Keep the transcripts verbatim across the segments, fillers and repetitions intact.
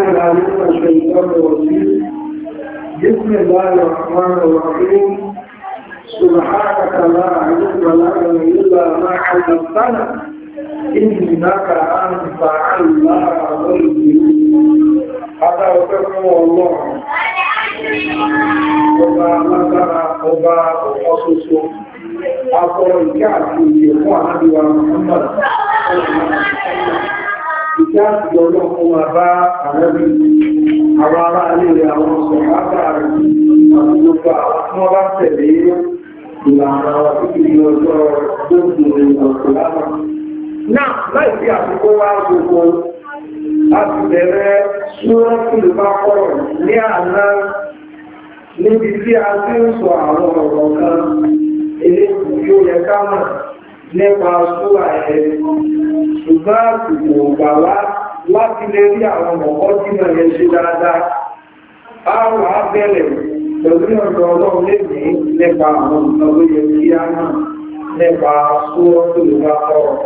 العليم من الشيطان الرجيم بسم الله الرحمن الرحيم سبحانك لا علم لنا إلا ما علمتنا إنك أنت علام الغيوب. هذا هو الله ọba alágbára ọba ọ̀ṣọ́ṣọ́ akọrọ ìkẹ́ àti ìyè fún àádọ́wà Muhammad ìkẹ́ àti ọlọ́pọ̀ wà bá àrẹ́bí àwọn ará alẹ́ rẹ̀ àwọn sọ̀rọ̀ rẹ̀ àti gbogbo àwọn tí wọ́n bá tẹ̀lé ìlànà àwọn títí ọjọ́ gbogbo ọ̀pọ̀lára náà láì sí àfikún wá gbogbo láti bẹ̀rẹ̀ Suratul Baqarah ní àná níbi tí a ti ń sọ àwọn ọ̀rọ̀ kan eléyìí yóò yẹ ká mọ̀ nípa súwà ẹ̀ ṣùgbọ́n àsìkò gbà wá láti lè rí àwọn ọmọkọ́ tí wọ́n yẹ ṣe dáadáa. A wà á bẹ̀rẹ̀ pẹ̀lú ọ̀dọ̀ ọlọ́run lèmi nípa àwọn nǹkan tó yẹ kí á mọ̀ nípa Suratul Baqarah.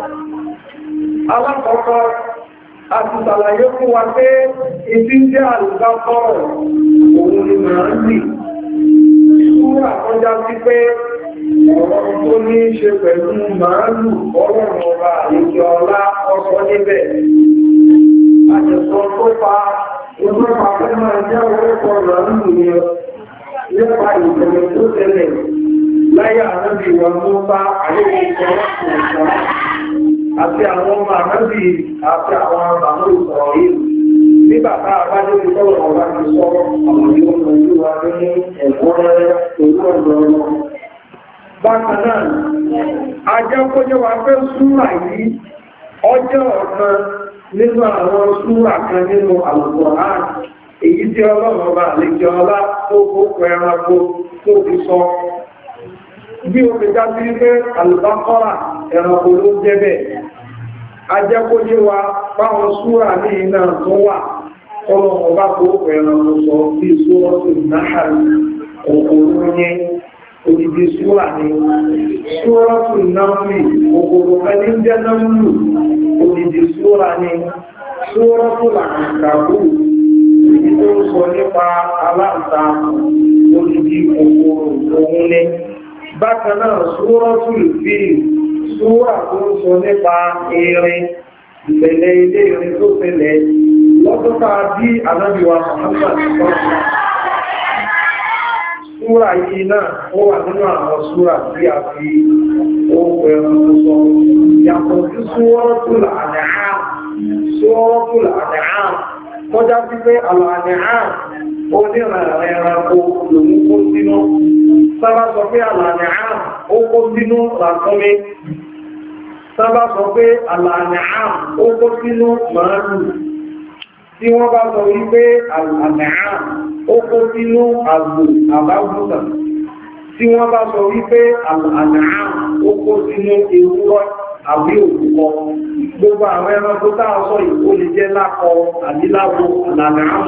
Alákọ̀ọ́kọ́ a ti ṣàlàyé fún wa pé ìdí jẹ́ Al-Baqarah òun ni màá ń rì. Súrà kọjá sí pé ọ̀rọ̀ tó ní ṣe pẹ̀lú màálù ọlọ́run ọba àlejò ọlá ọsọ níbẹ̀. Àjẹ̀sọ tó pa ìgbọ́pá fẹ́ máa jẹ́ orúkọ màálù ni nípa ìṣẹ̀lẹ̀ tó tẹ̀lẹ̀ láyé ànábì wa Mùsá àlejò ìṣọ̀rọ̀ àti àwọn ọmọ ànábì àti àwọn àmàlù ìsọ̀rọ̀ yìí. Nígbà tá a bá dé ní sọ́rọ̀ ọ̀gá ti sọ́rọ̀ àwọn yóò mọ̀ ní wa ní ẹ̀kọ́ rẹ̀ pẹ̀lú ọ̀dọ̀ ọ̀rọ̀. Bákan náà, a jẹ́ kó jẹ́ wa pé súrà yìí ọjọ́ ọ̀kan nínú àwọn súrà kan nínú Al-Qur'an èyí tí ọlọ́run ọba àlejò ọlá tó kókó ẹranko tó fi sọ. Bí o fi já sí pé Al-Baqarah ẹranko ló jẹ́ bẹ́ẹ̀. A jẹ́ kó jẹ́ wa báwọn súrà ní iná tó wà ọlọ́run ọba kó ẹranko sọ bí Suratul Nahl òkòrò yẹn odidi súrà ní Suratul Nahl òkòrò ẹni jẹ́ náà odidi súrà ní Suratul Ankabut èyí tó ń sọ nípa aláǹta odidi òkòrò òun ní. Bákan náà Suratul Fil súrà tó ń sọ nípa erin ìbẹ̀lẹ̀ ilé erin tó fẹ́lẹ̀ lọ́tọ́ta bí Ànábì wa Muhammad súrà yìí náà ó wà nínú àwọn súrà tí a fi ohun ẹ̀rùn sọ yàtọ̀ sí Suratul An'am Suratul An'am tọ́já sí pé Al-An'am ó níran ẹranko lòun kó sínú sábà sọ pé Al-An'am ó kó sínú ràkúnmí sábà sọ pé Al-An'am ó kó sínú màálù tí wọ́n bá sọ wípé Al-An'am ó kó sínú àgbò àbáwùsà tí wọ́n bá sọ wípé Al-An'am ó kó sínú ewúrẹ́ àbí òkúkọ gbogbo àwọn ẹranko táà sọ ìkó lè jẹ́ lákọ àdíláwò Al-An'am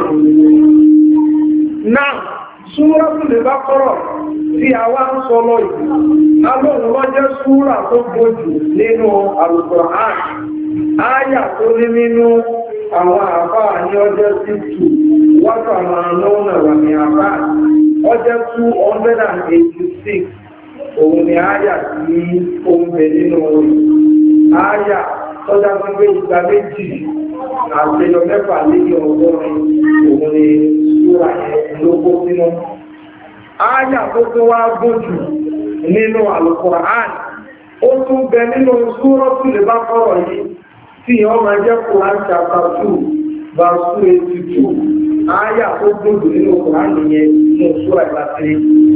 náà Suratul Baqarah tí a wá ń sọ lọ yìí alóhun ló jẹ́ súrà tó gbójú nínú Al-Qur'an áyà tó ní nínú àwọn àfáà ní ọjọ́ títù wákà máa lọ́nà wà ní àfáà ọjọ́ two hundred eighty-six òun ni áyà tí ó ń bẹ nínú orí áyà tọ́já gbogbo ìgbà méjì àtẹyọ mẹ́fà lẹ́yìn ọgọ́rin òun ni súrà yẹn ló kó sínú. Áyà tó tó wá gbójú nínú Al-Qur'an ó tún bẹ nínú Suratul Baqarah yìí tí wọ́n máa jẹ́ Quran chapter two verse two eighty-two áyà tó gbójú nínú Quran yẹn ní súrà ìlàtí.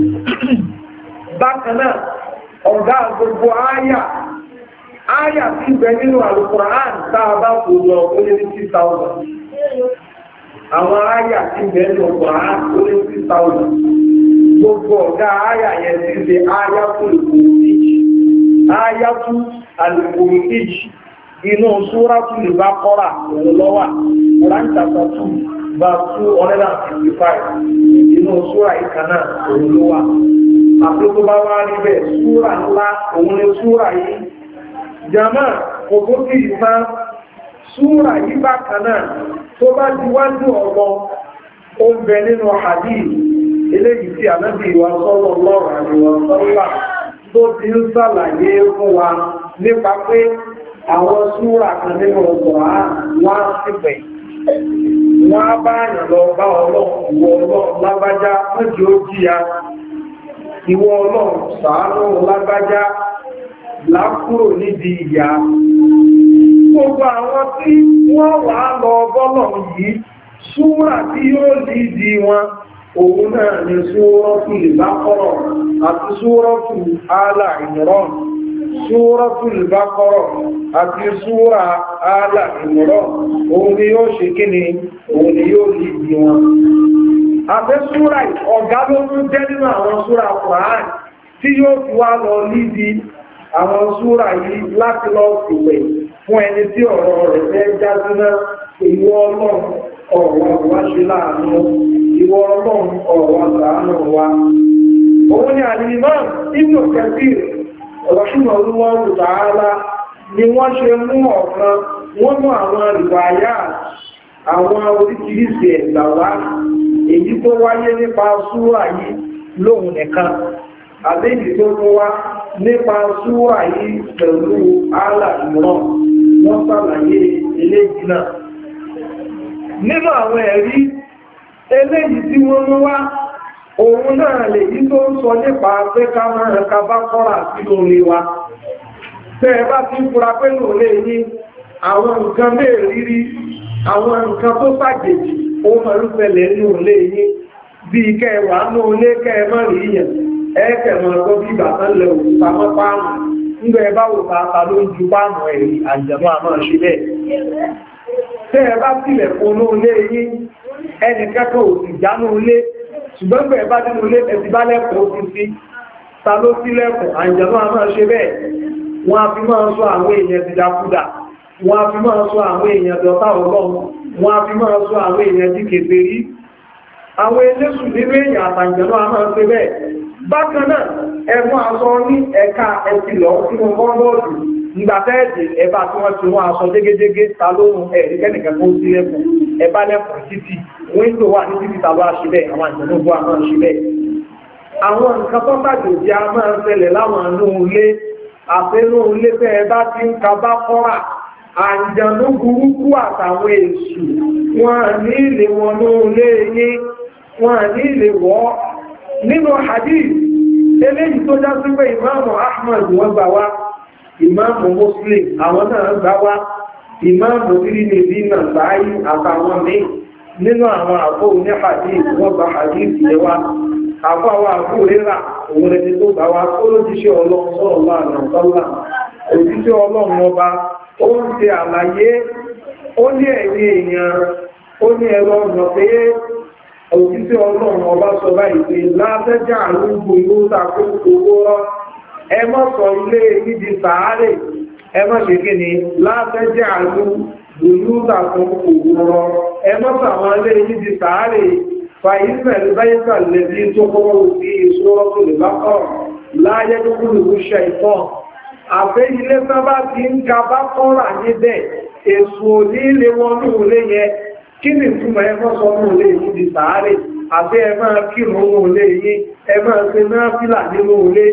Bákan náà ọ̀gá gbogbo áyà áyà tí bẹ nínú Al-Qur'an táa bá kò lọ ó lé ní six thousand. Àwọn áyà tí bẹ nínú Quran ó lé ní six thousand. Gbogbo ọ̀gá áyà yẹn ti ṣe áyà tó lè kò tíjì. Áyà tó àlùkò tíjì. Inú Suratul Baqarah òun lọ́wà, Quran chapter two, verse two hundred fifty-five. Inú súra ìkànnà òun ló wà. Àti tó bá wá rí bẹ́ẹ̀, súra ńlá òun ni súra yìí. Jàmá, kò tó kí ìsán súrà yìí bákan náà tó bá ti wájú ọ̀rọ̀ ó ń bẹ nínú hadith eléyìí tí ànábì wa sallallahu alaihi wa sallam tó ti ń sàlàyé fún wa nípa pé àwọn súrà kan nínú ọ̀rọ̀ wọ́n á sì pẹ̀ wọ́n á bá àyàn lọ bá ọlọ́run ìwọ ọlọ́run lágbájá mọ́jì ó jíya ìwọ ọlọ́run ṣàánú lágbájá lákúrò níbi ìyà gbogbo àwọn tí wọ́n wà lọ bọ́lọ̀ yìí súrà tí yóò dìdí wọn òun náà ni Suratul Baqara àti Suratul Ala Imran Suratul Baqara àti súrà Ala Imran òun ni yóò ṣe kíni òun ni yóò dìdí wọn àti súrà ọ̀gá ló ń jẹ́ nínú àwọn súrà Qur'an tí yóò fi wá lọ lídi àwọn súrà yìí láti lọ sílẹ̀ fún ẹni tí ọ̀rọ̀ rẹ̀ fẹ́ jáde náà ìwọ ọlọ́run ọ̀rọ̀ wá ṣe láàánú ìwọ ọlọ́run ọ̀rọ̀ àánú wa. Òun ni àdìmọ́ nínú kẹfì ọ̀rọ̀ṣùnà olúwọ́rù tààlà ni wọ́n ṣe mú ọ̀kan wọ́n mú àwọn ìwàyà àwọn oríṣiríṣi ẹ̀gbà wá èyí tó wáyé nípa súrà yìí lóhun nìkan àbẹ́jì tó mú wá nípa súrà yìí pẹ̀lú Ala Imran wọ́n sàlàyé eléyìí náà. Nínú àwọn ẹ̀rí eléyìí tí wọ́n mú wá òun náà lè yí tó ń sọ nípa pé ká máa ka bá kọ́rà sí lórí wa. Tẹ́ ẹ bá ti ń fura pé lórí ní àwọn nǹkan mẹ́rìírí àwọn nǹkan tó ṣàjèjì ó máa ń ṣẹlẹ̀ nínú ilé yín bí kẹwàá ní ilé kẹmọ́ rí yẹn ẹ́kẹ̀mọ́ tó bí ìbàtán lẹ òkúta mọ́ páàmù nígbà ẹ bá wò tààtà ló ń ju páàmù ẹ̀rí àjẹ̀mọ́ àmọ́ ṣe bẹ́ẹ̀. Tẹ́ ẹ bá sílẹ̀ fún ilé yín ẹnì kẹ́kọ̀ọ́ òsì jánú ilé ṣùgbọ́n bẹ̀rẹ̀ bá nínú ilé ẹ̀sì bá lẹ́kọ̀ọ́ ó ti sí ta ló sílẹ̀kùn àjẹ̀mọ́ àmọ́ ṣe bẹ́ẹ̀. Wọ́n á fi máa sọ àwọn èèyàn ti dákúdà wọ́n á fi máa sọ àwọn èèyàn dọ̀tá ọlọ́run wọ́n á fi máa sọ àwọn èèyàn tí kèfèrí àwọn eléṣù nínú èèyàn àtàjẹ̀nà a máa ṣe bẹ́ẹ̀. Bákan náà ẹ̀mọ́ aṣọ ní ẹ̀ka ẹ̀sìlọ́ tí wọ́n kọ́ lọ́ọ̀dù nígbà tẹ́ẹ̀dì ẹ̀bá tí wọ́n ti wọ́n aṣọ jégéjégé ta lóhun ẹ̀rí kẹ́nìkan tó sí lẹ́kùn ẹ̀bá lẹ́kùn títì wíńdò wà ní títì tàbí àṣì bẹ́ẹ̀ àwọn àjẹ̀nà bó a máa ṣe bẹ́ẹ̀. Àwọn nǹkan tó bàjòjì a máa ń ṣẹlẹ̀ láwọn inú ilé àfẹ́nú ilé tẹ́ ẹ bá ti ń ka bá kọ́rà àjẹ̀nà burúkú àtàwọn èṣù wọn ní ilé wọn ní ilé yín wọn ní ilé wọ́ nínú hadith eléyìí tó já sí pé ìmáàmù Ahmad wọ́n gbà wá ìmáàmù Muslim àwọn náà gbà wá ìmáàmù Tirmidhi náà báyìí àtàwọn míì nínú àwọn àfọ́ ní hadith wọ́n gba hadith yẹ wá àfọ́ àwọn àfọ́ rírà òun ẹni tó gbà wá tó ló jíṣẹ́ ọlọ́run sọ́rọ̀ láàrín ọ̀tọ́lá òjíṣẹ́ ọlọ́run ọba ó ń ṣe àlàyé ó ní ẹ̀yìn èèyàn ó ní ẹ̀rọ ọ̀nà pé òjíṣẹ́ ọlọ́run ọba sọ báyìí pé látẹ́jà àrúgbò yóò tàkó owó rọ́ ẹ má sọ ilé níbi sàárè ẹ má ṣe kí ni látẹ́jà àrúgbò yóò tàkó owó rọ́ ẹ má sọ àwọn ilé níbi sàárè fàyíṣẹ́ ìbáyíṣà lẹ́bí tó kọ́wọ́ sí ìṣòro tó lè bá kọ́ láyé tó kúrò ṣe ìtọ́ àfẹ́ ilé sábà ti ń ga bá kọ́rà níbẹ̀ èso ní ilé wọn ní òlé yẹn kí ni túnmọ̀ ẹmọ́ sọ ní olè yìí di sàárè àbẹ́ ẹ máa kírun ní olè yìí ẹ máa ṣe náà fílà nínú olè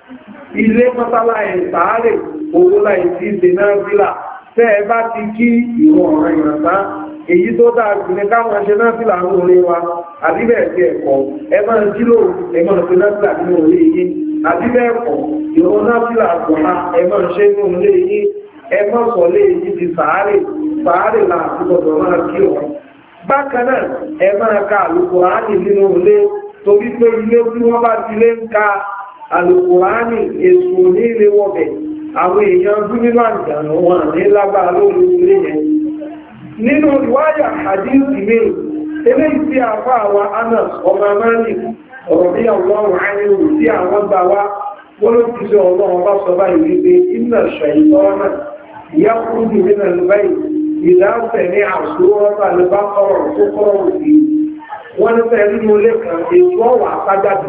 ilé mọ́sálà ẹ̀ sàárè owó láì sí ṣe náà fílà tẹ́ ẹ bá ti kí ìwọ̀n ọ̀rọ̀ ìrànlá èyí tó dáa jù ní káwọn ṣe náà fílà ní olè wa àbíbẹ̀ sí ẹ̀kọ́ ẹ máa jí lóòrùn ẹ máa ṣe náà fílà nínú olè yìí àbíbẹ̀ ẹ̀kọ́ ìwọ̀n náà fílà àgbọ̀nà ẹ máa ṣe ní olè yìí ẹ máa sọ lé yìí di sàárè sàárè láti gbọdọ̀ máa kí wọn. Bákan náà ẹ máa ka àlùkùránì nínú ilé torí pé ilé tí wọ́n bá ti lé ń ka àlùkùránì èso ní ilé wọ̀bẹ̀ àwọn èèyàn dún nínú àjànà wọn ní lágbára lórí ilé yẹn. Nínú ìwáyà àdínsì mi eléyìí tí a fọ́ àwọn Anas ọmọ Malik ọ̀rọ̀ bí ọlọ́run àìrò tí àwọn gbà wá wọ́n ló ti sọ ọlọ́run bá sọ báyìí wípé iná ṣàìtọ́ náà ìyá kúrú nínú ìbáyìí ìdáhùn ní àṣúrọ́ta lè bá kọ́rọ̀ tó kọ́rọ̀ òsì wọ́n ní fẹ́ nínú ilé kan èso ọ̀wà àpájáde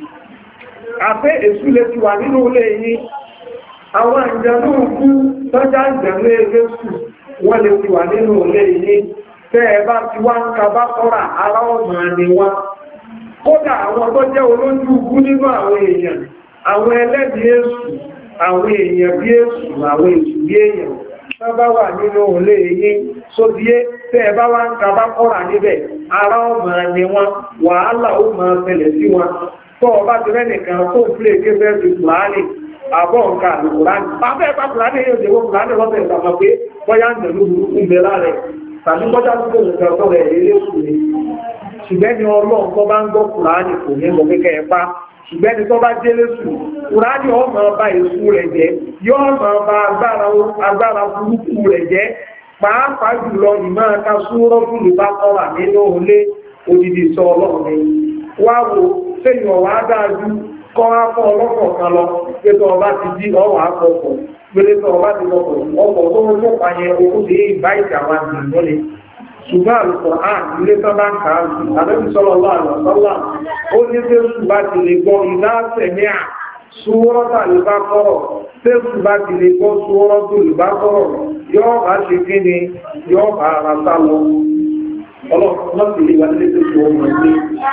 àfẹ́ èsù lè ti wà nínú ilé yìí àwọn ìjẹ̀lú òkú tọ́já ìjẹ̀lú ẹgbẹ́ sù wọ́n lè ti wà nínú ilé yìí tẹ́ ẹ bá ti wá ń ka bá kọ́ra ara ọ̀nà ni wọ́n kódà àwọn tó jẹ́ olójú ugú nínú àwọn èèyàn àwọn ẹlẹ́bí èṣù àwọn èèyàn bí èṣù àwọn èṣù bí èèyàn tó bá wà nínú ilé yìí sóbíé tẹ́ ẹ bá wá ń ka bá kọ́ra níbẹ̀ ara ọ̀nà ni wọ́n wàhálà ó máa ṣẹlẹ̀ sí wọn tó ọba ti rẹ́nìkan tó ń pè kéfẹ́ ti kùránì àbọ̀ nǹkan àlùkùránì bàbá ẹ̀pá kùránì yóò dé wọ́n kùránì lọ́sẹ̀ ìgbàmọ̀ pé bọ́yá ń tẹ̀lú burúkú ń bẹ láàrẹ̀ tàbí bọ́já tó kò nǹkan tó rẹ̀ eré sùn ni ṣùgbẹ́ni ọlọ́run tó bá ń gbọ́ kùránì kò ní lọ pé kẹ́ẹ̀pá ṣùgbẹ́ni tó bá jẹ́ lẹ́sù kùránì ó máa ba èṣù rẹ̀ jẹ́ yóò máa ba agbára burúkú rẹ̀ jẹ́ pàápàá jùlọ ìmọ̀ aka súnrọ́ fún ìbákọ́wà nínú ilé odidi sọ ọlọ́run ni wá wo sẹ́yìn ọ̀wá dájú kọ́ ápọ̀ ọlọ́pọ̀ kan lọ pé tó ọba ti di ọwọ́ àpọ̀pọ̀ pé tó ọba ti lọ́pọ̀ ọkọ̀ tó ń tó pàyẹ owó dé ìbá ìjàwá ìgbìmọ́lẹ̀ ṣùgbọ́n àlùkò àn ilé tó bá ń kà á sí àdébí sọ́lọ́lá àlọ́sọ́lá ó ní pé ṣùgbọ́n ti lè gbọ́ ìdá sẹ̀mí à súwọ́rọ́tà lè bá kọ́rọ̀ pé ṣùgbọ́n ti lè gbọ́ súwọ́rọ́tà lè bá kọ́rọ̀ yóò bá ṣe kí ni yóò bá ara sá lọ ọlọ́pàá sì lè wà nílé tó ṣe ọmọ ilé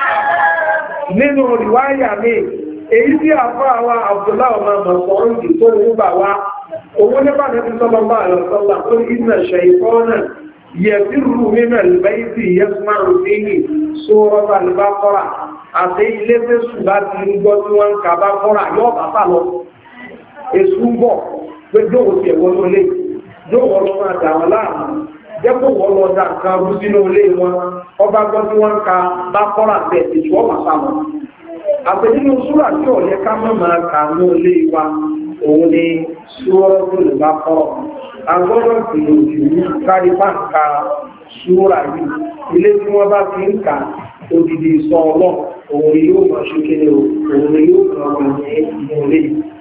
nínú ìwáyà mi èyí tí àfá àwọn Abdullah ọmọ mọ̀sọ̀rọ̀ ìdí tó ń bà wá owó nípa ní sọ́lọ́mọ́ àlọ́sọ́lá tó ní ìnà ṣẹ̀yìnkọ́nà yẹ̀fìrù nínú ìbẹ́yìí yẹ́sùmárù fíhì sórọ́bà ní bá kọ́ra àti ilé fẹ́sù bá ti ń gbọ́ tí wọ́n ń ka bá kọ́ra yóò bá fà lọ èsù ń bọ̀ pé dóòwò ti ẹ̀wọ́n ló lé dóòwò lọ máa dà wọ́n láàmú jẹ́pọ̀ wọ́n lọ dà nǹkan rú sínú ilé wọn ọba gbọ́ tí wọ́n ń ka bá kọ́ra bẹ̀ èsù ọ̀pá sá lọ àpẹjínú súrà tí ó yẹ ká mọ́ máa kà ní ilé wa òun ni súrà tó lè bá kọ́ agbọ́dọ̀ gbìyànjú kárí pàǹkà súrà yìí ilé tí wọ́n bá ti ń kà odidi sọ ọlọ́ òun ni yóò mọ̀ ṣe kéde òun ni yóò mọ̀ wà ní inú ilé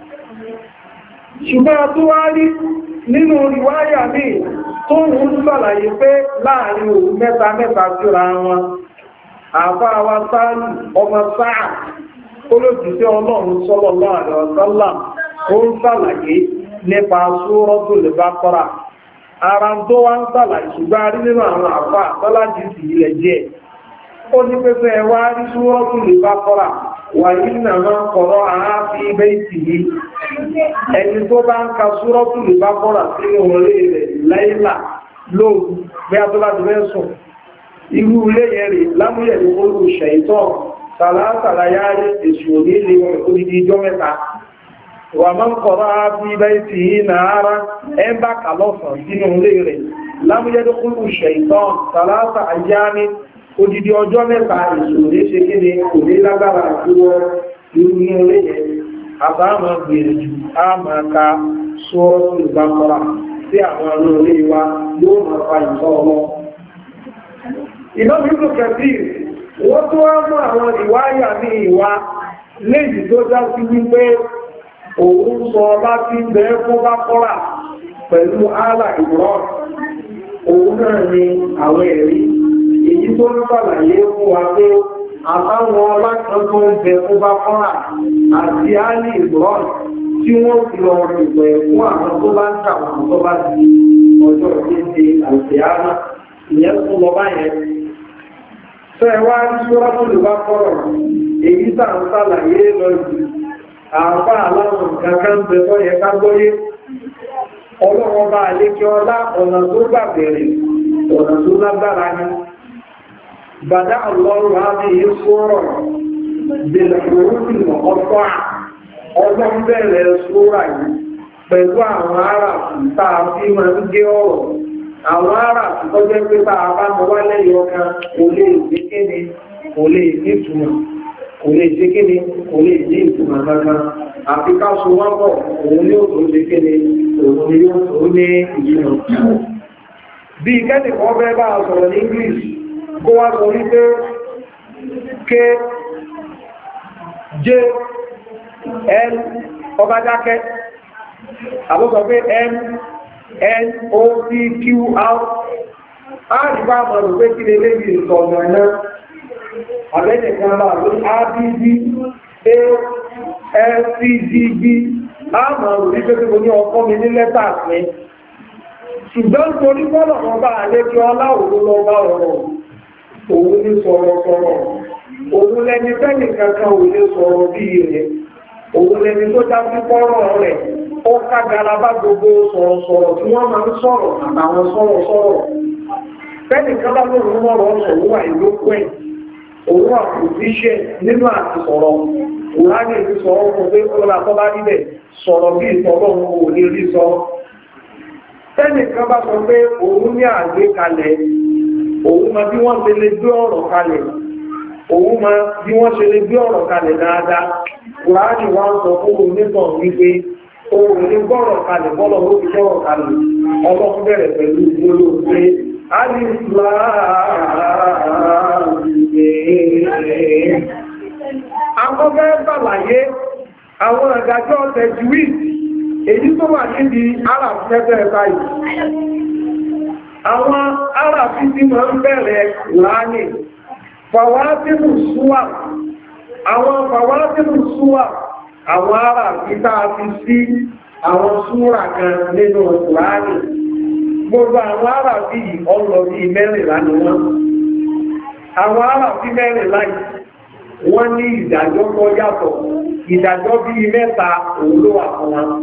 ṣùgbọ́n tó wá rí nínú ìwáyà míì tó ń sàlàyé pé láàrin òun mẹ́ta mẹ́ta síra wọn àbá wa sáàlì ọmọ sáà olóòtútẹ́ ọlọ́run sallallahu alaihi wasallam ó ń sàlàyé nípa Suratul Baqara ara tó wá ń sàlàyé ṣùgbọ́n rí nínú àwọn àfà tọ́lájì sí ilẹ̀ jẹ́ ó ní pẹ́pẹ́ ẹwà rí Suratul Baqara wà nínú àwọn kọ̀rọ̀ àáfi bayti yìí ẹni tó bá ń ka Suratul Baqara sínú orí rẹ̀ láìlà lóòrùn bí a tó bá ti fẹ́ sùn irú ilé yẹn rí lámúyẹ̀ ní olú ṣẹ̀ìtọ́ sàlásàlá yá rí èṣù òní lè orídi ijọ́ mẹ́ta wà máa ń kọ̀rọ̀ bí ibẹ̀ tí yí náà ẹmbà kàlọ́sàn sínú ilé rẹ̀ lámúyẹ̀ ní olú ṣẹ̀ìtọ́ sàlásà ayá ní odidi ọjọ́ mẹ́ta èṣù òní ṣe kí ni òní lágbára àtúwọ́ irú ní ilé yẹn àbámà gbèrèjù á máa ka Suratul Baqara sí àwọn olóòlé wa yóò máa fa ìtọ́ ọlọ́ ìmọ̀ ìlú kẹfì wọ́n tó wá mọ́ àwọn ìwáyà ní ìwá léjì tó já sí wípé òun sọ láti bẹ̀ẹ́ fún bá kọ́rà pẹ̀lú ààlà ìrọ̀ òun náà ni àwọn ẹ̀rí èyí tó ń sàlàyé fún wa pé àtàwọn alákan tó ń bẹ fún bá kọ́rà àti ààlì ìrọ̀ tí wọ́n fi lọ rìn pẹ̀ fún àwọn tó bá ń tàwọn tó bá di ọjọ́ ìdíje àti ààlà ìyẹn fún lọ báyẹn Fẹ́wà ní Suratul Baqara èyí tàà ń sàlàyé lọ jù, àbá aláwọn kankan bẹ̀rọ yẹ ká gbọ́yé. Ọlọ́wọ́ bá alékẹ́ ọlá ọ̀nà tó gbà bẹ̀rẹ̀, ọ̀nà tó lágbára ní. Bàdá Allahu hadhihi sura bil hurufil muqatta'a. Ọlọ́run bẹ̀rẹ̀ sura yìí pẹ̀lú àwọn ará tàà fi máa ń gé ọ̀rọ̀. Àwọn ará tó jẹ́ pé bá bá mọ́ wá lẹ́yìn ọkàn kò lè ṣe kéde, kò lè ní ìtumọ̀, kò lè ṣe kéde, kò lè ní ìtumọ̀ kankan. Àfi ká so wọ́n pọ̀, òun ní ó tó ṣe kéde, òun ni ó tó ní ìtumọ̀. Bí kẹ́nìkan fẹ́ bá sọ̀rọ̀ ní English, kó wá sọ wípé K, J, L, ọba dákẹ́, àbúkọ̀ pé M, N O P Q R a rí bá mọ̀ rò pé kí lè lébi ìsọ̀nà náà àbẹ́jẹ̀ kan bá lórí A B D A F C D B a mọ̀ rò wípé tí mo ní ọkọ́ mi ní lẹ́tà sí ṣùgbọ́n torí bọ́lọ̀ ọba àlejò aláwòrán lọ́ba ọ̀rọ̀ òun ní sọ̀rọ̀ sọ̀rọ̀ òun lẹni fẹ́ni kankan ò lè sọ̀rọ̀ bí rẹ̀ òun lẹni tó já sí pọ́rọ̀ rẹ̀ ó kágara bá gbogbo sọ̀rọ̀ sọ̀rọ̀ tí wọ́n máa ń sọ̀rọ̀ àtàwọn sọ̀rọ̀ sọ̀rọ̀ fẹ́ni kan bá lóòrùn mọ́rọ̀ ọ̀sọ̀ òun wà ìlókù ẹ̀ òun wà kò tíṣẹ́ nínú àti sọ̀rọ̀ òun ti sọ̀rọ̀ fún pé ó la tọ́ bá níbẹ̀ sọ̀rọ̀ bí ìtọ́lọ́ òun ò lè rí sọ fẹ́ni kan bá sọ pé òun ní àgbékalẹ̀ òun mọ bí wọ́n ṣe lè gbé ọ̀rọ̀ kalẹ̀ òun mọ bí wọ́n ṣe lè gbé ọ̀rọ̀ kalẹ̀ dáadáa Kùránì wá ń sọ fún onítàn wípé òun lè gbọ́rọ̀ kalẹ̀ bọ́lọ̀ ó fi gbọ́rọ̀ kalẹ̀ ọlọ́run bẹ̀rẹ̀ pẹ̀lú gbólóhùn pé àwọn fẹ́ bàlàyé àwọn àgájọ́ tẹ̀júwì èyí tó wà níbi aráàfẹ́fẹ́ báyìí àwọn aráàfí tí wọ́n ń bẹ̀rẹ̀ láàánín fàwátínù súwà àwọn fàwátínù súwà àwọn aráàfí táa fi sí àwọn súrà kan nínú Kùránì gbogbo àwọn aráàfí ọlọ bí mẹ́rìnlá ni wọ́n àwọn aráàfí mẹ́rìnlá yìí wọ́n ní ìdájọ́ tó yàtọ̀ ìdájọ́ bí mẹ́ta òun ló wà fún wọn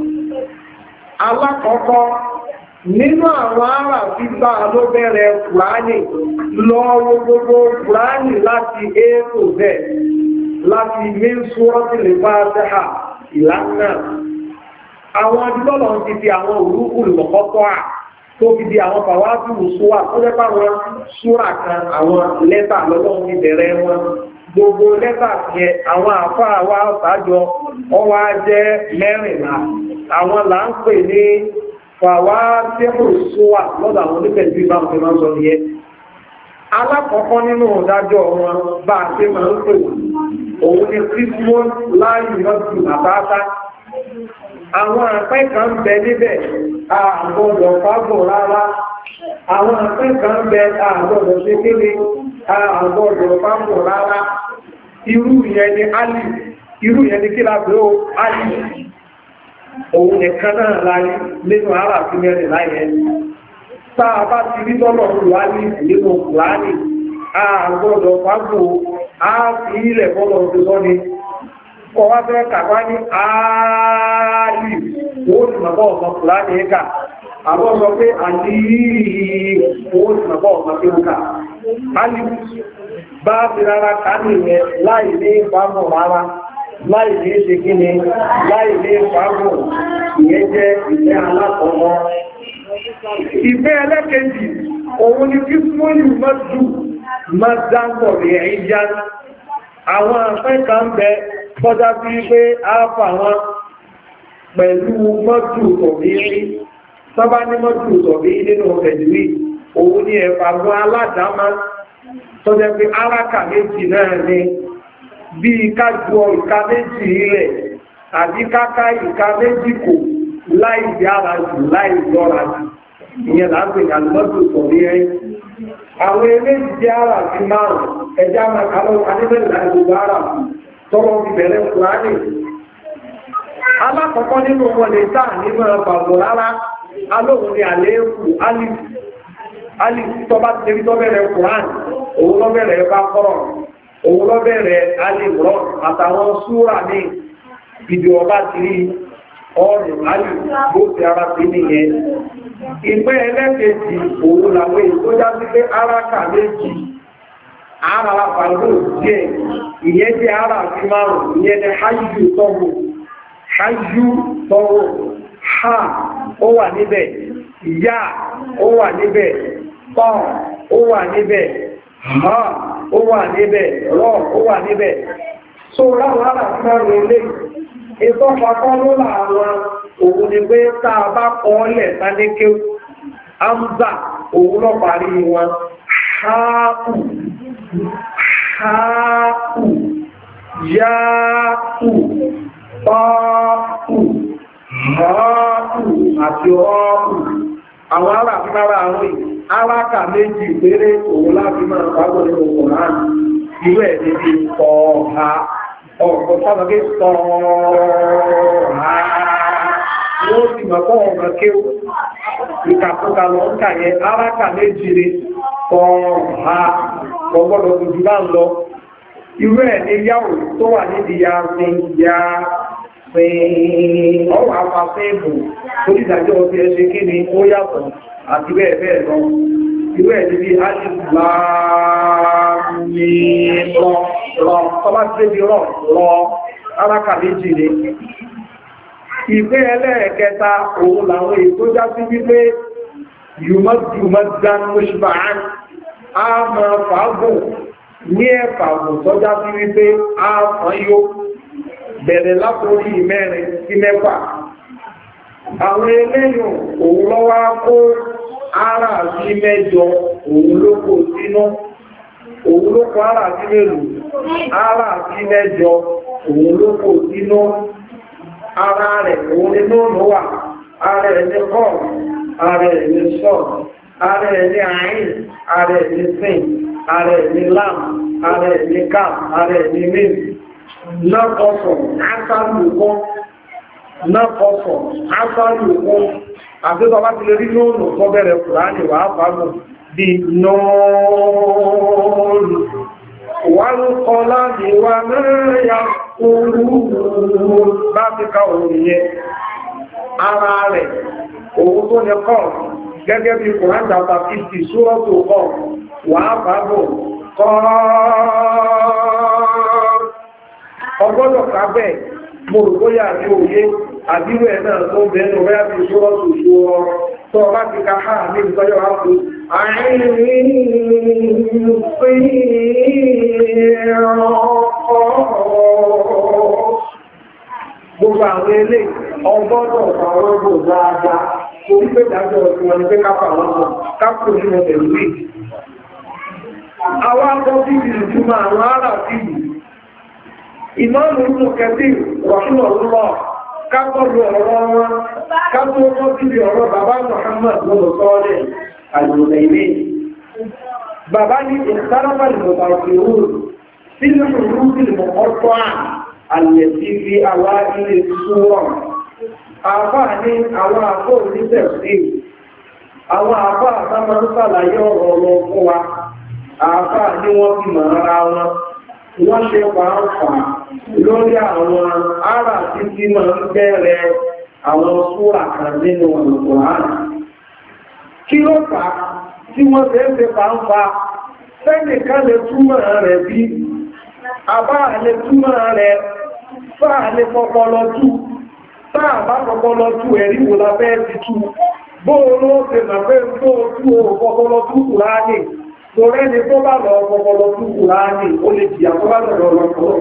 alákọ̀ọ́kọ́ nínú àwọn aráàfí bá ló bẹ̀rẹ̀ Kùránì lọ́wọ́ gbogbo Kùránì láti A to Z láti min Suratul Fatiha ìlànà àwọn adúlọ́lọ́ ti fi àwọn òrùkù lọ́kọ́kọ́ à tó fi di àwọn fàwátì súwà tó jẹ́ pàwọn súrà kan àwọn lẹ́tà lọ́lọ́run ti bẹ̀rẹ̀ wọn gbogbo lẹ́tà yẹ àwọn àfáà wa ọ̀sájọ ọwá jẹ́ mẹ́rìnlá àwọn là ń pè ní fàwátì súwà lọ́dọ̀ àwọn onípẹ̀lú ìbámu fi máa ń sọ nìyẹn alákọ̀ọ́kọ́ nínú ìdájọ́ wọn bá a ṣe máa ń pè òun ni Christmas láàyè lọ́dún àbáta àwọn àpẹ́ kan bẹ níbẹ̀ àgbọ̀dọ̀ fágbọ̀ rárá àwọn àpẹ́ kan bẹ àgbọ̀dọ̀ ṣe kéde àgbọ̀dọ̀ fágbọ̀ rárá irú yẹn ni alì irú yẹn ni kílá pé ó alì òun nìkan náà láyé nínú ara sí mẹ́rin láyé sáà bá ti rí tọ́lọ̀ olù alì nínú Kùránì àgbọ̀dọ̀ fágbọ̀ á fi ilẹ̀ fọ́lọ̀ ti sọ ni ọwá fẹ́ kàkwá ní ààrì owó ti mọ̀bọ̀ ọmọ Kùránì ẹ̀kà àbọ́ sọ pé àdírí owó ti mọ̀bọ̀ ọmọ tí ó kà alì bá ti rárá ká ní ìyẹn láì ní ìfàmù rárá láì ní ṣe kí ni láì ní ìfàmù ìyẹn jẹ́ ìfẹ́ alákọ̀ọ́mọ́ ìfẹ́ ẹlẹ́kẹ̀ẹ́jì òun ni kí fúnmọ́lù mọ́jú mọ́dáńtọ̀ rẹ̀ ìjá àwọn afẹ́ kan bẹ bọ́dá sí pé a fà wọn pẹ̀lú mọ́jú tọ̀bí rí sọ́bá ní mọ́jú tọ̀bí nínú ọ̀fẹ̀dúrí òun ni ẹ̀fà wọn aládàámá tó jẹ́ pé aráka méjì náà ni bí kájú ìka méjì rẹ̀ àbí káká ìka méjì kò láì yára jù láì lọ́ra jù ìyẹn láti ní àlùmọ́jú tọ̀bí rí àwọn eléjì jẹ́ ara sí márùn-ún ẹjá máa kálọ́ anímẹ́lì àìgbò ara tọ́rọ ti bẹ̀rẹ̀ Kùránì alákọ̀ọ́kọ́ nínú wọn lè táà nínú ọ̀pàá rárá alóhun ni àléébù alif tọba ti rí tọ́bẹ̀rẹ̀ Kùránì òun lọ́bẹ̀rẹ̀ bá kọ́rọ̀ òun lọ́bẹ̀rẹ̀ alìmọ̀rọ̀ àtàwọn súrà ní ìdí ọba ti rí ọrùn alif bó ti ara sí nìyẹn ìpẹ́ ẹlẹ́kẹ̀ẹ́jì òun làwọn èso já sí pé áràkà méjì ara pàlú díẹ̀ ìyẹn jẹ́ ara fi márùn ìyẹn ni hajjú tọ́wọ́ hajjú tọ́wọ́ ha ó wà níbẹ̀ yá ó wà níbẹ̀ tọ́ ó wà níbẹ̀ ha ó wà níbẹ̀ rọ́ ó wà níbẹ̀ so láwọn ara fi márùn ilé ìtọ́pàá ló láàwọn òun ni pé tá a bá kọ́ lẹ̀ sánéké amza òun lọ parí wọn háàkù háàkù yáàkù pàákù háàkù àti ọ́ọ̀kù àwọn aráàfin lára àwọn aráka méjì péré òun láti máa pàgbọ́ nínú Kùránì irú ẹ̀ níbi ọ̀ha ọ̀pọ̀ sábàgé sọ̀ọ̀ha wọ́n ti mọ̀ fọ́ ọmọ kéwú ìkàkùkà lọ ń kà yẹn aráka méjìlé ọ̀ha ọgbọ́dọ̀ tuntun bá ń lọ irú ẹ̀ ní yàwó tó wà nídìí ya fi ya fi ọwọ́ afáfẹ́ ìbò onídàájọ́ ọdún ẹṣẹ́ kí ni ó yàtọ̀ àti bẹ́ẹ̀ bẹ́ẹ̀ lọ irú ẹ̀ níbi alìsìláàmì lọ lọ tọ́bá tí débi rọ̀ lọ aráka méjìlé ìpé ẹlẹ́ẹ̀kẹta òun làwọn èkó já sí wípé yùmọ́dán mọ́ṣùbáán a máa fàágùn ní ẹ̀fàgùn tọ́já sí wípé a fàn yó bẹ̀rẹ̀ látorí mẹ́rin sí mẹ́fà àwọn eléyìn òun lọ́wọ́ kó ara sí mẹ́jọ òun ló kó sínú òun ló kó ara sí mélòó ara sí mẹ́jọ òun ló kó sínú ara rẹ̀ òun ni lóòrùn wà ara ẹ̀ ní kọ́ ara ẹ̀ ní sọ́ ara ẹ̀ ní àárín ara ẹ̀ ní sin ara ẹ̀ ní lam ara ẹ̀ ní cap ara ẹ̀ ní mil nákọ̀ọ̀sọ̀ ásàlùkọ́ nákọ̀ọ̀sọ̀ ásàlùkọ́ àti tọba ti lè rí lóòrùn tó bẹ̀rẹ̀ Kùránì wà fàánù bí nọ́ọ̀lù wọ́n kọ́ láti wà mẹ́rẹ̀yà oòrùn bá ti ká òun yẹ ara rẹ̀ òun tó ní kọ́ gẹ́gẹ́ bí Quran chapter fifty súrọ́ tó kọ́ wà fàábò kọ́ ọgbọ́dọ̀ kábẹ̀ mo rò bóyá ní òye àbírò ẹ̀ náà tó bẹ̀ẹ́nu rẹ̀ bí súrọ́ tó ṣúrọ́ tó bá ti ká ha ní ìtọ́jọ́ àpò gbogbo àwọn ilé ọgbọ́dọ̀ àwọn ọgbọ̀ dáadáa orí pé dájọ́ ọdún wọn ni pé kápá àwọn ọmọ kápò ní ọ̀tẹ̀ ìwé àwọn akọ́ sí ìrìnjúmọ̀ àwọn ará sí ìmọ̀lù inú kẹtí rọ̀ṣùnà lọ́ kápọ̀lù ọ̀rọ̀ wọn kápọ̀ ọkọ̀ sí ọ̀rọ̀ bàbá Muhammad lọ́dọ̀ sọ́ọ́lẹ̀ àjòlẹ̀ ilé bàbá ní ìsárábà ìmọ̀ta òkèrú sínú ìrú ìlmọ̀ ọ̀tọ́ àlẹ̀sí fi àwá ilé súnwọ̀n àbá ní àwọn àbọ̀ onítẹ̀sí àwọn àbá àtàmà ń sàlàyé ọ̀rọ̀ lọ fún wa àbá ní wọ́n fi mọ̀ ara wọn wọ́n ṣe pàápàá lórí àwọn ará títí máa ń bẹ̀rẹ̀ àwọn súrà kan nínú Al-Qur'an kí ló fà tí wọ́n fẹ́ ṣe pàápàá sẹ́nìkan lè túmọ̀ rẹ̀ bí àbá lè túmọ̀ rẹ̀ fáà lè fọpọlọ tú táà bá fọpọlọ tú ẹ̀rí wò lábẹ́ ti tú bóòrò ṣe nà pé tó tú fọpọlọ tú Kùránì tó rẹ́ni tó bá lọ fọpọlọ tú Kùránì ó lè jìyà tó bá lọ́rọ̀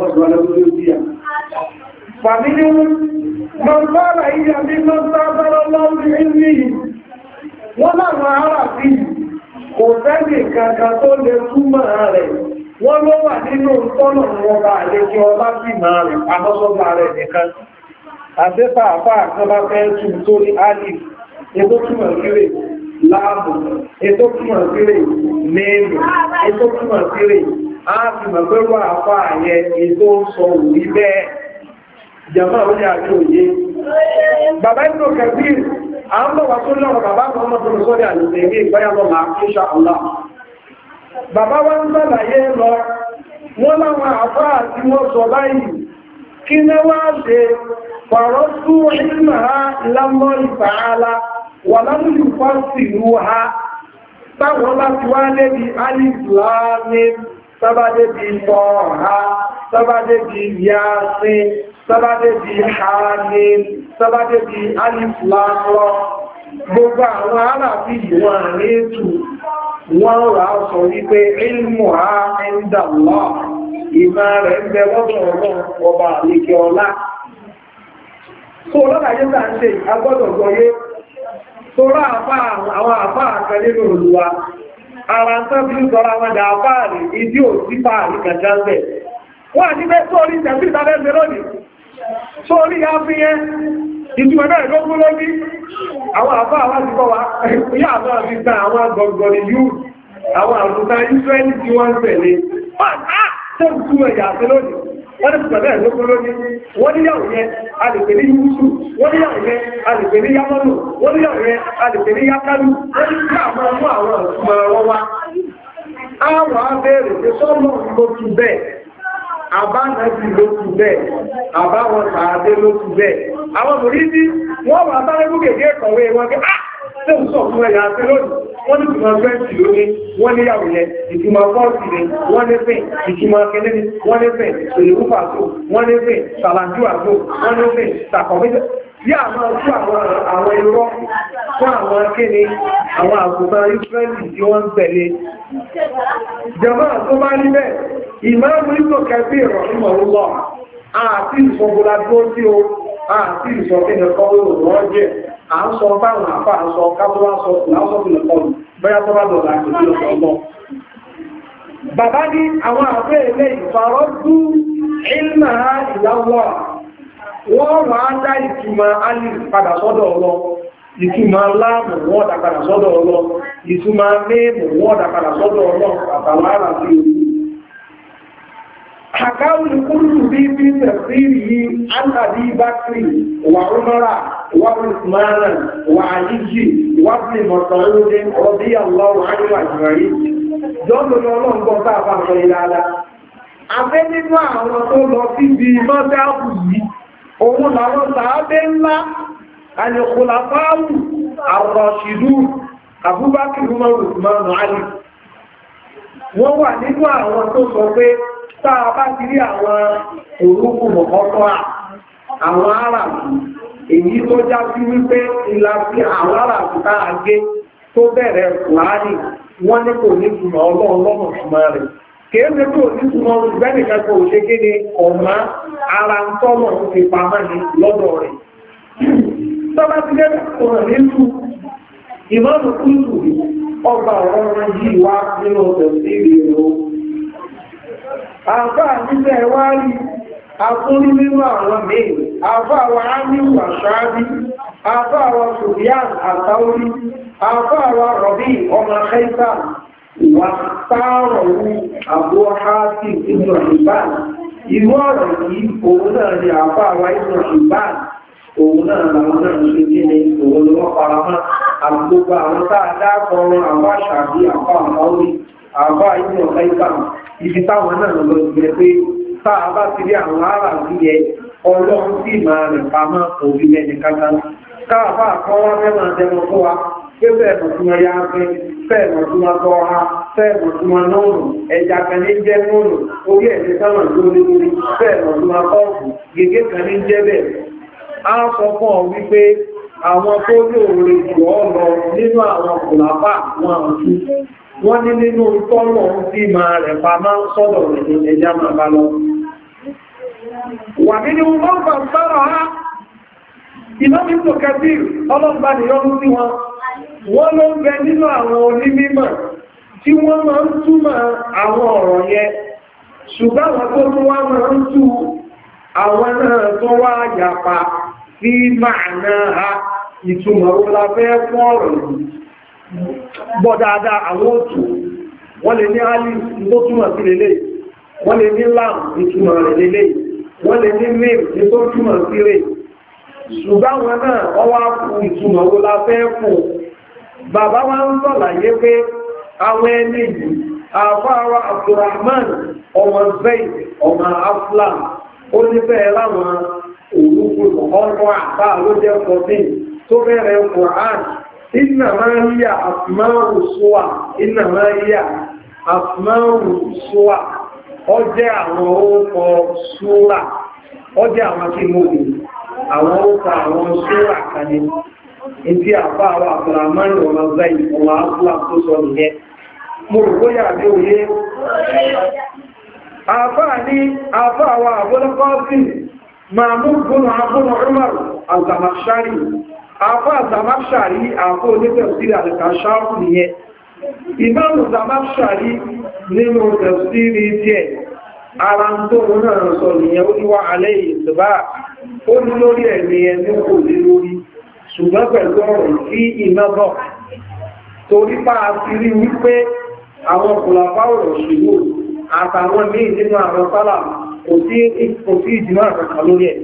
wọ́n ló wà nínú tọ́nà wọn bá àlejò ọlá sí máa rẹ̀ pàmọ́sọ́gbà rẹ̀ nìkan àtẹ́fà àfá àkọ́bá fẹ́ tún tó ní alif ètò túnmọ̀ sílẹ̀ láàbù ètò túnmọ̀ sílẹ̀ mẹ́rin ètò túnmọ̀ sílẹ̀ áàfìmọ̀ pẹ̀lú àfá àyẹ ètò sọ òwú bẹ́ẹ̀ jàmá orí àjò òye bàbá inú kẹfì àwọn bọ̀wà tó lọ́rọ̀ bàbá mọ́mọ́tò sọ́dẹ̀ àlùfẹ́ ilé ìgbáyàlọ́lá insha Allah bàbá wá ń sàlàyé lọ wọ́n láwọn àfáà tí wọ́n sọ báyìí kí ní wá ṣe pàrọ́ sú ìlú ha lámọ́ ìfàálá wà lámúlù fásitì ìlú ha táwọn bá ti wá lébi alìsìláàmì sábádébi tọ́ ha sábádébi yásin sábádébi hàní sábádébi alìsìláàmì gbogbo àwọn aláàbí ìwọ̀n ní ètù wọ́n rà sọ wípé ilmù ha inda Allah ìmá rẹ̀ ń bẹ lọ́dọ̀ ọlọ́run ọba àlékẹ́ ọlá tó lọ́nà yẹ́ tàà ń ṣe agbọ́dọ̀ gbọ́yé tó rá àwọn àfá àkẹ́ nínú olúwa ara ń tán bí ń sọ́ra wọn dà àfá rí ìdí ò sí fàárí kàjá ń bẹ̀ wọ́n àti bẹ́ sórí tẹ̀sí ìtàlẹ́sẹ̀ lónìí sórí ya fi yẹn ìtumọ̀ náà ló kú lórí àwọn àfá àwọn ti kọ́ wa ìyá àfá àti ta àwọn gọ̀gọ̀rì yóò àwọn àtúta Ísírẹ́lì tí wọ́n ń tẹ̀lé wọ́n á tẹ́ wọ́n ní bàbá ẹ̀ ló kó lóní wọ́n níyàwó yẹn a lè pè ní yúúsù wọ́n níyàwó yẹn a lè pè ní yámọ́nù wọ́n níyàwó yẹn a lè pè ní yákálù wọ́n ní kí àwọn ọmọ àwọn ọ̀túnmọ̀ wọn wá àwọn abẹ́rẹ̀ pé sọ́lọ́ ló tu bẹ́ẹ̀ àbánàbí ló tu bẹ́ẹ̀ àbáwọn sàádé ló tu bẹ́ẹ̀ àwọn mòrídí wọ́n wà bá lẹ́gbù gègé kọ̀wé wọn kí á tí ó sọ fún ẹ̀yà àti lónìí wọ́n ní ìtumọ̀ twenty lóní wọ́n ní yàwó yẹn ìtumọ̀ forty ni wọ́n ní fìn ìtumọ̀ kẹ́lẹ́ ni wọ́n ní fìn òyìnbó àtò wọ́n ní fìn sàlàjú àtò wọ́n ní fìn sàkọ̀mẹ́jọ bí àwọn ojú àwọn irọ́ fún àwọn akéni àwọn àgùntàn Ísírẹ́lì tí wọ́n ń tẹ̀lé jàmáà tó bá níbẹ̀ ìmáàmù ìlú kẹfì ìrọ̀lúmọ̀ lọ àti ìsọ̀gbọ̀lá tó tí ó àti ìsọ̀kẹ́nẹ̀ kọ́ lóòrùn jẹ́ à ń sọ báwọn àfà ń sọ kábọ́wá sọ láwọ́sọ́bìnrin kọlù bẹ́yà tó bá dọ̀lá àti ọ̀pọ̀ bàbá ní àwọn àfẹ́ ilé ìfàrọ́dú ìlmà ìlàwọ̀ wọ́n wà á dá ìtumọ̀ alì padà sọ́dọ̀ ọlọ́ ìtumọ̀ láàmù wọ́n dá padà sọ́dọ̀ ọlọ́ ìtumọ̀ mẹ́mù wọ́n dá padà sọ́dọ̀ ọlọ́ àtàlára sí ojú حكاوا كل ذي في تفسيره عن أبي بكر وعمر وعثمان وعلي وابن مسعود رضي الله عنه أجمعين جل الله قطع فانسوا إلى هذا afẹ́ nínú àwọn tó lọ sí ibi mọ́sáàbù yìí òun làwọn sàábé ńlá alìkùlàfáàwù àrọ̀ṣìdú Abubakar Umar Usman Ali wọ́n wà nínú àwọn tó sọ pé táa bá ti rí àwọn òrùkù mọ̀kọ́tọ́ àwọn Áràbù èyí tó já sí wípé ìlà sí àwọn Áràbù táa gé tó bẹ̀rẹ̀ Kùránì wọ́n ní kò ní túnmọ̀ Ọlọ́run lọ́nà túnmọ̀ rẹ̀ kéèké tó ní túnmọ̀ ìgbẹ́nìkẹ́kọ̀ òṣèkéde ọ̀má ara ń tọ́lọ̀ ń fi pamọ́ ní lọ́dọ̀ rẹ̀ tọ́bá ti lẹ́bẹ̀ ọ̀rọ̀ nínú ìmọ̀nù kúrùtù ọgbà ọ̀rọ̀ yìí wá nínú ọ̀sẹ̀ sí ìrìnà àfá nílẹ̀ wá rí àfúrí nínú àwọn mẹ́rin àfá àwọn ámìwò àṣáábí àfá àwọn Sufyan àtàórí àfá àwọn Rọ̀bí ọmọ Khaisa wà sáàrọ̀ ní Abu Hatim Ibn Hibban ìlú ọ̀rọ̀ yìí òun náà ni àfá àwọn Ibn Hibban òun náà làwọn náà ṣe kí ni òun ló wọ́n paramá àgbogbo àwọn táàdá kọrọ àwọn àṣàbí àfá àtàórí àfá Ibn Khaisa ibi táwọn náà lọ ìgbẹ̀ pé táà bá ti rí àwọn ará sí ẹ Ọlọ́run sí máa rẹ̀ pamọ́ òbílẹ̀ ní kátà káàfà àkọwà mẹ́mà dẹmọ fún wa pé fẹ́ẹ̀mọ̀ tí wọ́n yá fẹ́ fẹ́ẹ̀mọ̀ tí wọ́n tọ́ ha fẹ́ẹ̀mọ̀ tí wọ́n náà ẹja kan ní jẹ́ mọ́nù orí ẹ̀sẹ̀ sáwọn lórí lórí fẹ́ẹ̀mọ̀ tí wọ́n kọ́ọ̀kù gègé kan ní jẹ́ bẹ́ẹ̀ á sọ fún ọ wípé àwọn tó lóore jù ọ lọ nínú àwọn kùlàpà wọn àtú wọ́n ní nínú tọ́lọ̀ ń fi máa rẹ̀ pa máa ń sọ́dọ̀ rẹ̀ ní ẹjá máa bá lọ. Wà nínú wọ́n fà sára ha, iná ní tó kẹbí ọlọ́gbà ni yọ́nú sí wọn, wọ́n ló ń bẹ nínú àwọn onímímọ̀ tí wọ́n máa ń túmọ̀ àwọn ọ̀rọ̀ yẹn, ṣùgbọ́n àwọn tó tún wá máa ń tú àwọn náà tó wá yàpa sí máa náà ha ìtumọ̀ ó la fẹ́ fún ọ̀rọ̀ yìí. Bọ́ dáadáa àwọn òtù wọ́n lè ní alì tó túmọ̀ sí lélẹ̀, wọ́n lè ní lam ìtumọ̀ rẹ̀ lélẹ̀, wọ́n lè ní mìm tó túmọ̀ sí rẹ̀. Ṣùgbọ́n wọn náà wọ́n wá fún ìtumọ̀ wo la fẹ́ fún. Bàbá wa ń sọ̀làyé pé àwọn ẹni yìí, àfáàwà Abdurrahman ọmọ Zayd ọmọ Aflam, ó ní bẹ́ẹ̀ láwọn òrùkú ọ̀rọ̀ àbá ló jẹ́ fourteen tó bẹ̀rẹ̀ Quran. إنما هي أسماء الصور إنما هي أسماء الصور ọjẹ́ àwọn orúkọ súrà ọjẹ́ àwọn tí mo lè àwọn orúkọ àwọn súrà kan ní ìdí àpá àwọn Abdurrahman ọmọ Zayd ọmọ Aflam tó sọ nìyẹn mo rò bóyá bí òye àfá ní àfá àwọn àbúlọ́kọ́sí Mahmud bin Abdul Umar al-Zamakhshari àfá Zamakhshari àfó onítẹ̀sírí àlẹ́kàṣáàfù nìyẹn ìmáàmù Zamakhshari nínú tẹ̀sírí díẹ̀ ara ń tó náà sọ nìyẹn ó níwá alẹ́ ìsìbá ó ní lórí ẹ̀mí ẹni kò lè lórí ṣùgbọ́n pẹ̀lú ọ̀rọ̀ sí ìmọ́bọ̀ torí pa àti rí wípé àwọn kùlàfà ọ̀rọ̀ ṣùgbò àtàwọn míì nínú àwọn sálà kò sí ìjìmọ̀ àkàkà lórí ẹ̀.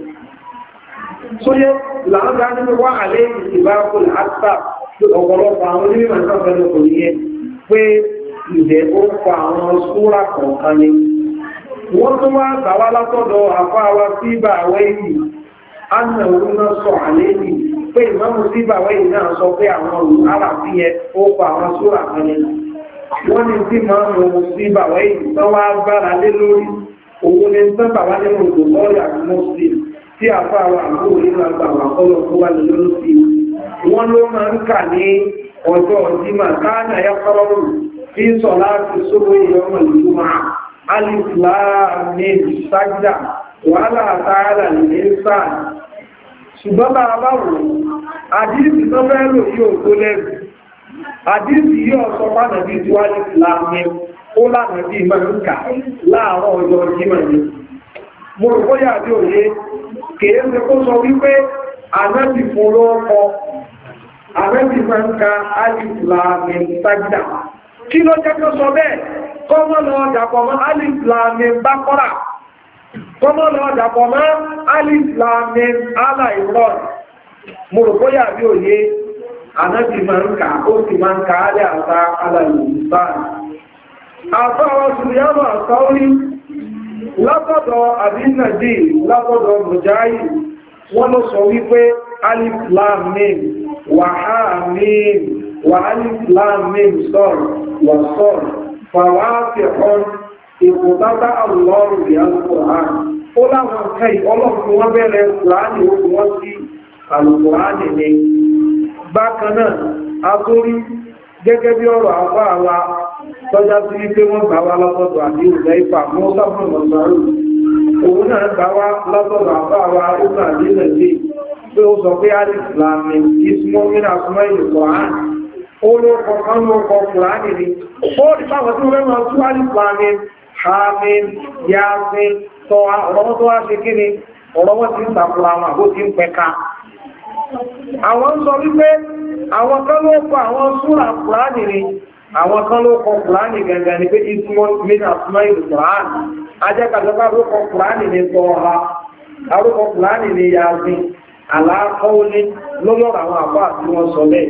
sóyẹ́ làájá nínú wá àlẹ́ ìbárakò àtà ọ̀pọ̀lọpọ̀ àwọn onímọ̀ ìsọ́fẹ́lẹ̀ kò ní ẹ pé ìdẹ̀ ó pa àwọn súrà kọ̀ọ̀kan ni. wọ́n tún wá gbàwá látọ̀dọ̀ àfáwá sí ìbàwẹ́ yìí ánà òun náà sọ àlẹ́ yìí pé ìmọ̀mù sí ìbàwẹ́ yìí náà sọ pé àwọn olùhárà sí ẹ ó pa àwọn súrà kan ni. wọ́n ní sí ìmọ̀mù sí ìbàwẹ́ yìí tán wá gbára lé lórí òun ni tán bàbá nínú òdòmọ́rì àti mọ́sílì tí àfáwá àbúrò nínú àgbàwà kọ́lọ̀ tó wà lórí sí wọ́n ló máa ń kà ní ọjọ́ ọdímà káàkiri ayákọ́rọ̀rù tí sọ láti sówó ìyọmọ̀ ìlú máa alif lam mim sájídà wàhálà àtàrà ní sáà ṣùgbọ́n bá bá wò àdíìsì tó fẹ́ lò yóò tó lẹ́rù àdíìsì yóò sọ pánà bí tí wá alif lam mim ó lànà bí máa ń kà láàárọ̀ ọjọ́ ọdímà ni mo rò bóyá bí òye kèé ṣe kó sọ wípé ànábì fún lọ́ọ̀kọ́ ànábì máa ń ka alif lam mim sájídà kí ló jẹ́ kó sọ bẹ́ẹ̀ kọ́mọ́ lọ dàpọ̀ mọ́ alif lam mim bákọ́rà kọ́mọ́ lọ dàpọ̀ mọ́ alif lam mim ala Imran mo rò bóyá bí òye ànábì máa ń ka ó sì máa ń ka alẹ́ àta ala Imran àfáwọn sùlùyánù àsáórí látọ̀dọ̀ àbínàdì látọ̀dọ̀ mùjáyì wọ́n ló sọ wípé alif lam mim wa ha mim wa alif lam mim sọ́r wà sọ́r fàwáfíhàn ìkùtátà àlọ́rù bí al-Qur'an ó láwọn kai ọlọ́run wọ́n bẹ̀rẹ̀ Kùránì ogun wọ́n sí al-Qur'ani ní bákanáà atórí gẹ́gẹ́ bí ọ̀rọ̀ àwọ́ àwá tọ́já sí wípé wọ́n gbà wá látọ̀dọ̀ àbí ìrùlẹ̀ ìfà mọ́ sáfún mọ̀sánrù òun náà gbà wá látọ̀dọ̀ àwọ́ àwá ìrùn àbí nàìjíríà pé ó sọ pé alif lam mim ismọ́ mìíràn àsúnmọ́ ìlú Qur'an ó ló kọ̀ọ̀kan ló kọ Kùránì ni ó ní báwọn tí wọ́n mọ̀ tú alif lam mim hamim yasin tọ́ ọ̀rọ̀ tó wá ṣe kí ni ọ̀rọ̀ wọn ti ń sàkúrà àwọn àbó ti ń pẹ̀ka àwọn ń sọ wípé àwọn kan ló kọ àwọn súrà Kùránì ni àwọn kan ló kọ Kùránì gangan ni pé ismọ́ mìíràn àsúnmọ́ ìlú Qur'an ajẹ́kàjọba ló kọ Kùránì ni tọ́ha arúkọ Kùránì ni yasin aláàkọ́wọ́lé lọ́lọ́rọ̀ àwọn àbá àti wọn sọ bẹ́ẹ̀.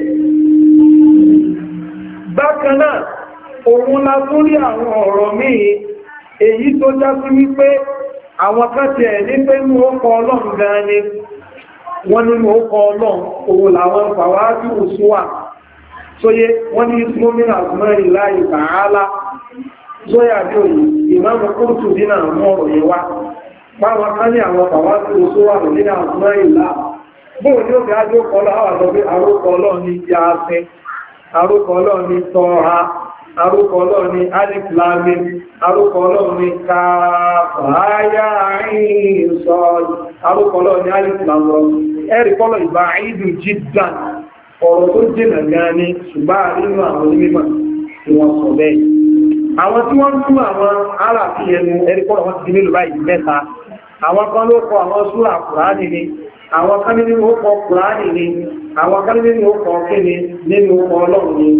Bákan náà, òun la tún rí àwọn ọ̀rọ̀ míì èyí tó já sí wípé àwọn kẹ́tẹ̀ ẹ̀ ní pé mú ọkọ̀ ọlọ́run gan ni wọ́n nínú ọkọ̀ ọlọ́run òun làwọn fàwájú òṣùwà sóyé wọ́n ní ìsúnmọ́mìnà àtúmọ̀rin láì tààlá sóyà bí òyìn ìmáàmù kúrùtù dínà mọ́ ọ̀rọ̀ yẹn wá báwọn kan ní àwọn fàwájú òṣùwà nínú àtúmọ̀rin láà bóò ní ó fi ájú kọlọ́ àwàdọ́ bí àrókọ ọlọ́run ní Yásìn àrókọ ọlọ́run ní Tọ́ha àrókọ ọlọ́run ní Alif Lam Mim àrókọ ọlọ́run ní Káfáyà Sọ́ọ̀d àrókọ ọlọ́run ní Alif Lam Ra ẹ̀rì kọlọ̀ ìbá ìdù jídàn ọ̀rọ̀ tó jìnà gan ni ṣùgbọ́n nínú àwọn onímọ̀ tí wọ́n sọ bẹ́ẹ̀ àwọn tí wọ́n tún àwọn aráàfin ẹnu ẹ̀rì kọlọ̀ wọn ti di mélòó báyìí mẹ́ta àwọn kan ló kọ àwọn súrà Kùránì ni àwọn kan nínú ọkọ̀ Kùránì ni àwọn kan nínú ọkọ̀ kíni nínú ọkọ̀ Ọlọ́run ni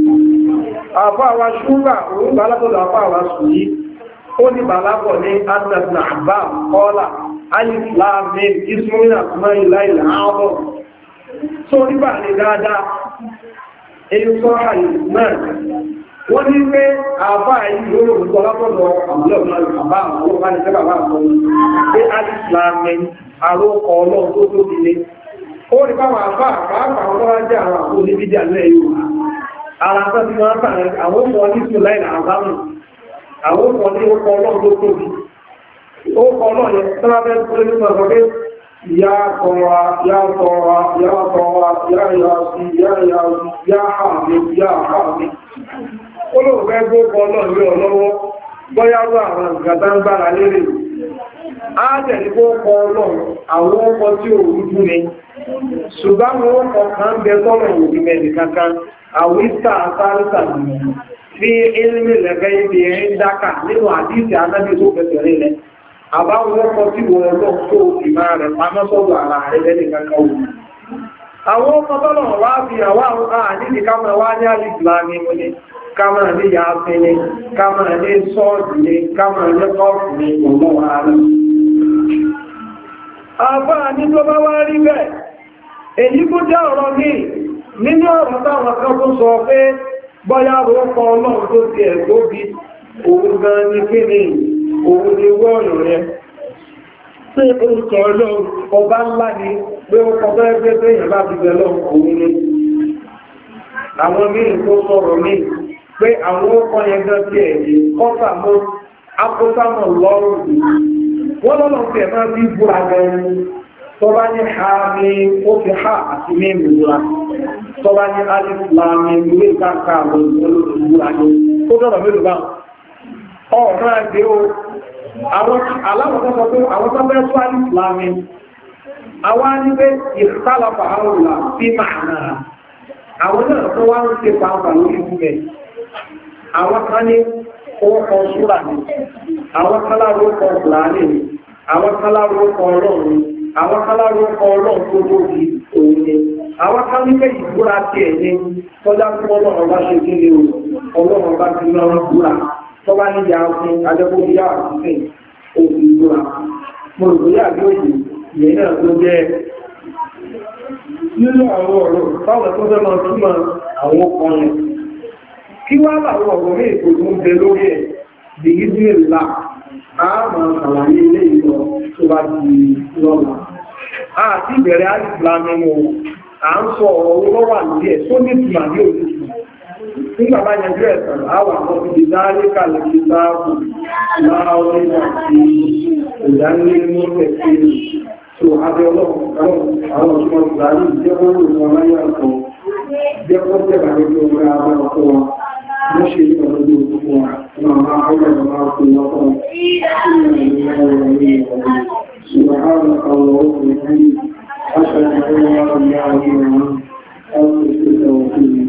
àfáàwà ṣúgbà òun bá látọ̀lọ̀ àfáàwà sùúyí ó ní bàlápọ̀ ní annabna àbá kọ́lá alif lam mim ismina kuma ilá ilá ààbọ̀ tó nígbà ní dáadáa èyí sọ àyè náà wọ́n ní pé àbá yìí lórí òkúta látọ̀lọ̀ àbá àwọn ọmọ ní sẹ́bà bá sọ pé alif lam mim àrókọ Ọlọ́run tó tó dìde ó rí báwọn àbá àpapà ọlọ́wà jẹ́ àwọn àpò ní bídí àlẹ́ yóò ara tó ti máa tààrẹ àwọn ọmọ ní ṣù láì àbámù àwọn ọmọ ní ó kọ Ọlọ́run tó tóbi ó kọ Ọlọ́run yẹn tó lábẹ́ tó lé nípa ọ̀rẹ́ yá kọwa yá kọwa yá kọwa yá yá sí yá yá sí yá hàmì yá hàmì ó lóò fẹ́ gbó kọ Ọlọ́run yóò lọ́wọ́ bọ́yárú àwọn ìgbàtà ń gbára lérè ájẹ̀lú kó kọ Ọlọ́run àwọn ọkọ̀ tí ò rújú ni ṣùgbọ́n wọn kọ̀ kan bẹ tọ́lọ̀ òbí mẹ́rin kankan àwísà sárísà nìyàn fi ilmi lẹ́gẹ́ ibi ẹ̀rin dákà nínú àdíṣì anábì tó fẹ́fẹ́ rí lẹ àbáwọn ọkọ̀ tí wọ́n lọ tó ìmá rẹ̀ pamọ́ sọ́dọ̀ ara rẹ̀ lẹ́nì kankan wù àwọn ọkọ̀ tọ́lọ̀ wá fi àwọn àníjì kámọ̀ wá ní alìsìlámi mú ni kámà ní yàáfin ni kámà ní sọ́ọ̀dì ni kámà ní kọ́ọ̀fù ni ọmọ ààrẹ. àbá ní tó bá wá rí bẹ́ẹ̀ èyí kó jẹ́ ọ̀rọ̀ ní nínú ọ̀rọ̀ táwọn kan tó sọ pé bọ́yá rọ́pọ̀ ọlọ́run tó ti ẹ̀ tó bí òun gan ní kí ni òun ni wọ́ọ̀lù rẹ̀ pé orúkọ ọlọ́run ọba ńlá ni pé ó kọ bẹ́ẹ̀ pé èèyàn bá ti bẹ̀lọ́ òun ni àwọn míì tó sọ̀rọ̀ míì pé àwọn ọkọ̀ yẹn gan sí ẹ̀yẹ kọ́sà mọ́ akọ́sàmọ̀ lọ́rùn wọ́n lọ́nà tí ẹ̀ máa bí búra gan-an tó bá ní ha ní ó fi ha àti ní ìmúra tó bá ní alif láàmì ilé ìkáǹkà àwọn olóògbúra ní ó dọ̀rọ̀ mélòó bá ọ̀rọ̀ àgbé o àwọn aláwọ̀tọ́ sọ pé àwọn tó bẹ́ tó alif láàmì àwọn á ní pé ìsálàpà àrùlà sí màánà àwọn náà tó wá ń ṣe pàápàá lórí ìgbẹ́ àwọn kan ní orúkọ súrà ní àwọn kan lárúkọ fúlàní ní àwọn kan lárúkọ ọlọ́run àwọn kan lárúkọ ọlọ́run tó tóbi òun ni àwọn kan ní pé ìbúra ti ẹ̀ ní tọ́já fún ọlọ́run bá ṣe kíni o ọlọ́run bá ti lọ́rùn búra tó bá ní ìyá òfin adẹ́kọ̀ọ́yà òfin òfin ìbúra mo rò bóyá bí òjì ìyẹn náà tó jẹ́ nínú àwọn ọ̀rọ̀ táwọn tó fẹ́ máa túmọ̀ àwọn ọkọ̀ yẹn kí wá láwọn ọ̀rọ̀ ní èkó tó ń bẹ lórí ẹ̀ bí i ní ìlà àmà àlàyé ilé ìlọ tó bá di lọ́la àti ìbẹ̀rẹ̀ àìsìlámẹ́mù à ń sọ ọ̀rọ̀ lọ́wà lórí ẹ̀ tó ní ìtumà ní òtútù nígbà bá yẹn jẹ́ ẹ̀sán àwọn àwọn ti dáálé kalẹ̀ sí sáàbù láàárọ̀ nígbà tí ìdánilé tẹ̀sí so abẹ́ ọlọ́run àwọn ọ̀ṣọ́ ìgbàlú jẹ́kọ́ lóòrùn láyé àkọ́ jẹ́kọ́ jẹ́bà ní kí ọmọ àwọn ọkọ̀ wọn wọ́n ṣe ní ọdún tó fún wa máa máa ọjọ́ ìrọ̀lá ọkọ̀ lọ́kọ̀ سبحانك اللهم وبحمدك أشهد أن لا إله إلا أنت أستغفرك وأتوب إليك